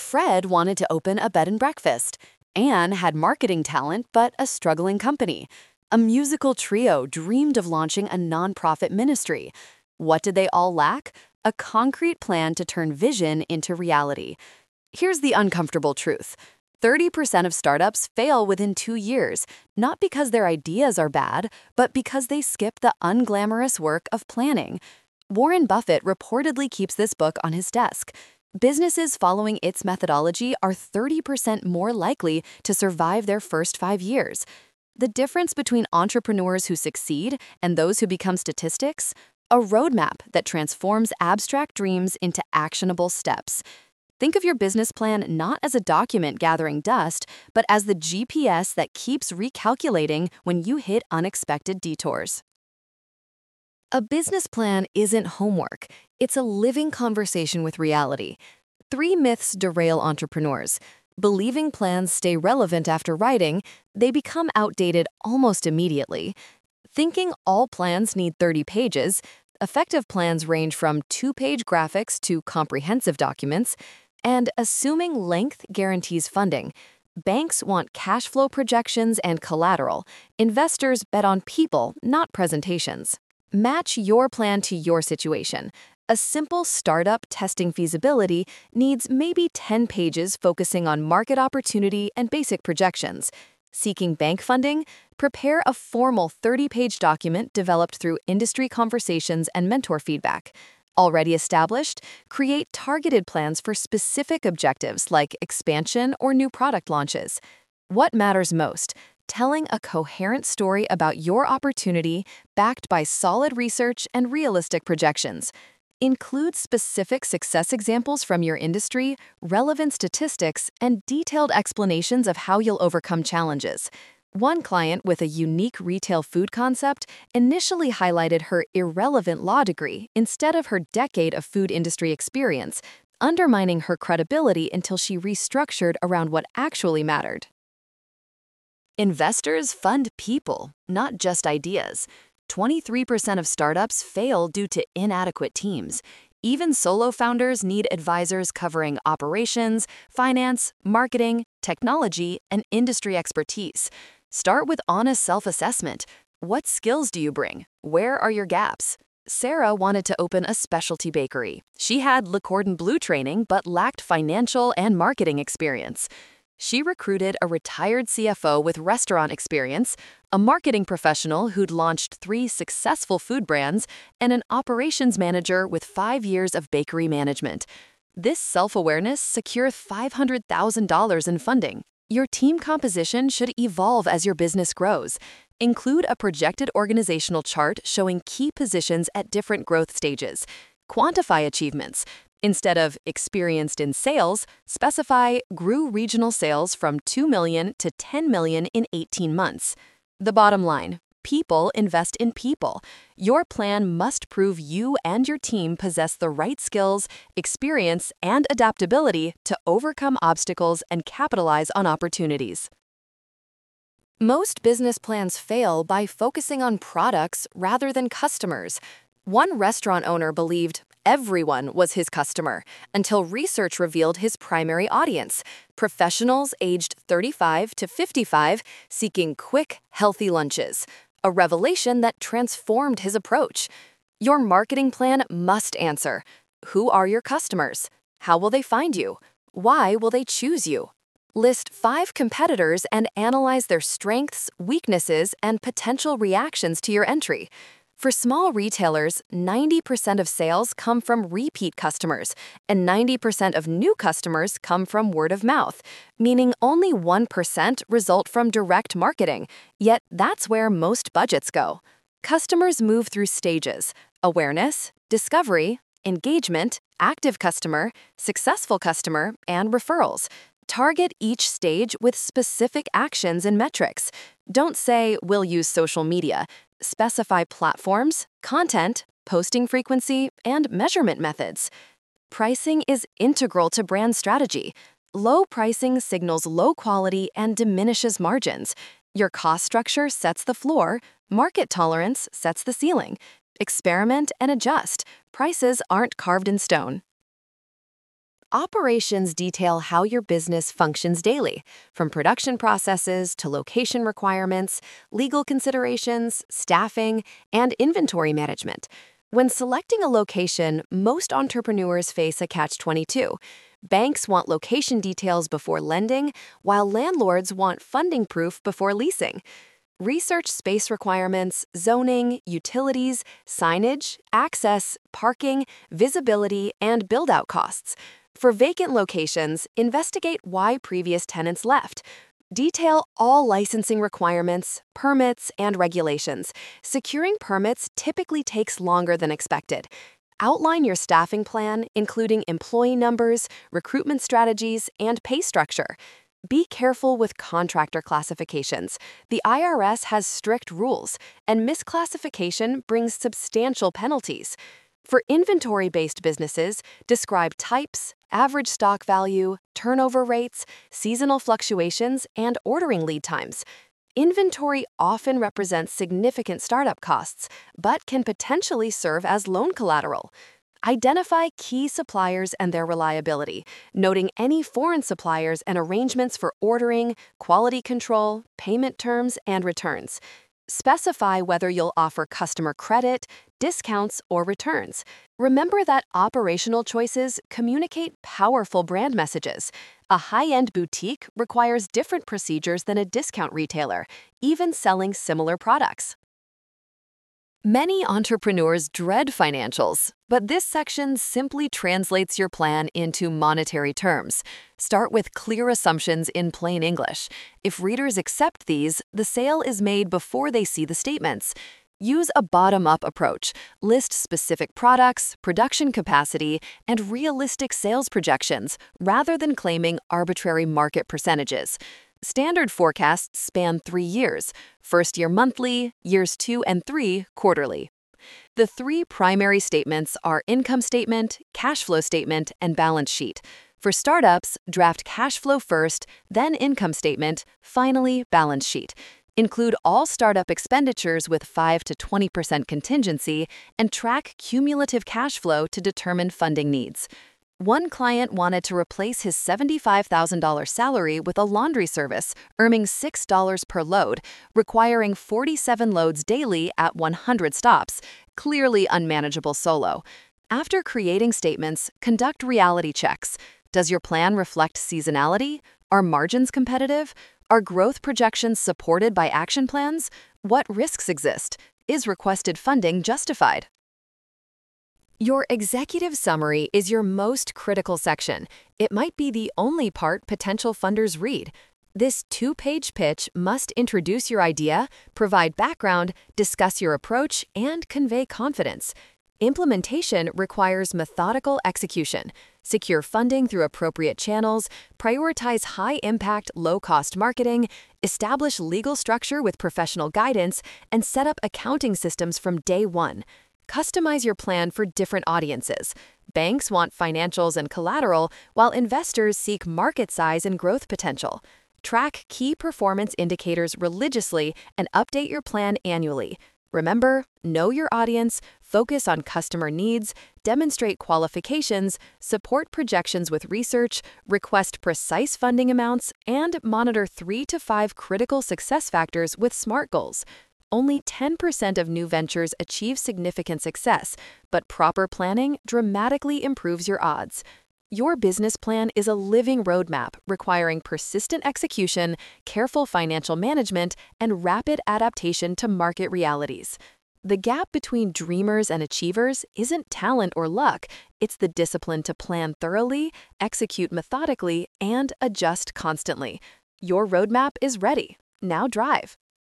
Fred wanted to open a bed and breakfast. Anne had marketing talent but a struggling company. A musical trio dreamed of launching a nonprofit ministry. What did they all lack? A concrete plan to turn vision into reality. Here's the uncomfortable truth. 30% of startups fail within 2 years, not because their ideas are bad, but because they skip the unglamorous work of planning. Warren Buffett reportedly keeps this book on his desk. Businesses following its methodology are 30% more likely to survive their first 5 years. The difference between entrepreneurs who succeed and those who become statistics? A roadmap that transforms abstract dreams into actionable steps. Think of your business plan not as a document gathering dust, but as the GPS that keeps recalculating when you hit unexpected detours. A business plan isn't homework. It's a living conversation with reality. 3 myths derail entrepreneurs. Believing plans stay relevant after writing, they become outdated almost immediately. Thinking all plans need 30 pages, effective plans range from 2-page graphics to comprehensive documents, and assuming length guarantees funding. Banks want cash flow projections and collateral. Investors bet on people, not presentations. Match your plan to your situation. A simple startup testing feasibility needs maybe 10 pages focusing on market opportunity and basic projections. Seeking bank funding? Prepare a formal 30-page document developed through industry conversations and mentor feedback. Already established? Create targeted plans for specific objectives like expansion or new product launches. What matters most? Telling a coherent story about your opportunity backed by solid research and realistic projections. Include specific success examples from your industry, relevant statistics, and detailed explanations of how you'll overcome challenges. One client with a unique retail food concept initially highlighted her irrelevant law degree instead of her decade of food industry experience, undermining her credibility until she restructured around what actually mattered. Investors fund people, not just ideas. 23% of startups fail due to inadequate teams. Even solo founders need advisors covering operations, finance, marketing, technology, and industry expertise. Start with honest self-assessment. What skills do you bring? Where are your gaps? Sarah wanted to open a specialty bakery. She had Le Cordon Bleu training but lacked financial and marketing experience. She recruited a retired CFO with restaurant experience, a marketing professional who'd launched 3 successful food brands, and an operations manager with 5 years of bakery management. This self-awareness secured $500,000 in funding. Your team composition should evolve as your business grows. Include a projected organizational chart showing key positions at different growth stages. Quantify achievements. Instead of experienced in sales, specify grew regional sales from $2 million to $10 million in 18 months. The bottom line, people invest in people. Your plan must prove you and your team possess the right skills, experience, and adaptability to overcome obstacles and capitalize on opportunities. Most business plans fail by focusing on products rather than customers. One restaurant owner believed everyone was his customer until research revealed his primary audience, professionals aged 35 to 55 seeking quick, healthy lunches, a revelation that transformed his approach. Your marketing plan must answer: who are your customers? How will they find you? Why will they choose you? List 5 competitors and analyze their strengths, weaknesses, and potential reactions to your entry. For small retailers, 90% of sales come from repeat customers, and 90% of new customers come from word of mouth, meaning only 1% result from direct marketing, yet that's where most budgets go. Customers move through stages: awareness, discovery, engagement, active customer, successful customer, and referrals. Target each stage with specific actions and metrics. Don't say, "We'll use social media." Specify platforms, content, posting frequency, and measurement methods. Pricing is integral to brand strategy. Low pricing signals low quality and diminishes margins. Your cost structure sets the floor, market tolerance sets the ceiling. Experiment and adjust. Prices aren't carved in stone. Operations detail how your business functions daily, from production processes to location requirements, legal considerations, staffing, and inventory management. When selecting a location, most entrepreneurs face a catch-22. Banks want location details before lending, while landlords want funding proof before leasing. Research space requirements, zoning, utilities, signage, access, parking, visibility, and build-out costs. For vacant locations, investigate why previous tenants left. Detail all licensing requirements, permits, and regulations. Securing permits typically takes longer than expected. Outline your staffing plan, including employee numbers, recruitment strategies, and pay structure. Be careful with contractor classifications. The IRS has strict rules, and misclassification brings substantial penalties. For inventory-based businesses, describe types, average stock value, turnover rates, seasonal fluctuations, and ordering lead times. Inventory often represents significant startup costs, but can potentially serve as loan collateral. Identify key suppliers and their reliability, noting any foreign suppliers and arrangements for ordering, quality control, payment terms, and returns. Specify whether you'll offer customer credit, discounts, or returns. Remember that operational choices communicate powerful brand messages. A high-end boutique requires different procedures than a discount retailer, even selling similar products. Many entrepreneurs dread financials, but this section simply translates your plan into monetary terms. Start with clear assumptions in plain English. If readers accept these, the sale is made before they see the statements. Use a bottom-up approach. List specific products, production capacity, and realistic sales projections, rather than claiming arbitrary market percentages. Standard forecasts span 3 years, first year monthly, years 2 and 3 quarterly. The 3 primary statements are income statement, cash flow statement, and balance sheet. For startups, draft cash flow first, then income statement, finally balance sheet. Include all startup expenditures with 5 to 20% contingency and track cumulative cash flow to determine funding needs. One client wanted to replace his $75,000 salary with a laundry service, earning $6 per load, requiring 47 loads daily at 100 stops, clearly unmanageable solo. After creating statements, conduct reality checks. Does your plan reflect seasonality? Are margins competitive? Are growth projections supported by action plans? What risks exist? Is requested funding justified? Your executive summary is your most critical section. It might be the only part potential funders read. This 2-page pitch must introduce your idea, provide background, discuss your approach, and convey confidence. Implementation requires methodical execution. Secure funding through appropriate channels, prioritize high-impact, low-cost marketing, establish legal structure with professional guidance, and set up accounting systems from day one. Customize your plan for different audiences. Banks want financials and collateral, while investors seek market size and growth potential. Track key performance indicators religiously and update your plan annually. Remember, know your audience, focus on customer needs, demonstrate qualifications, support projections with research, request precise funding amounts, and monitor 3 to 5 critical success factors with SMART goals. Only 10% of new ventures achieve significant success, but proper planning dramatically improves your odds. Your business plan is a living roadmap requiring persistent execution, careful financial management, and rapid adaptation to market realities. The gap between dreamers and achievers isn't talent or luck, it's the discipline to plan thoroughly, execute methodically, and adjust constantly. Your roadmap is ready. Now drive.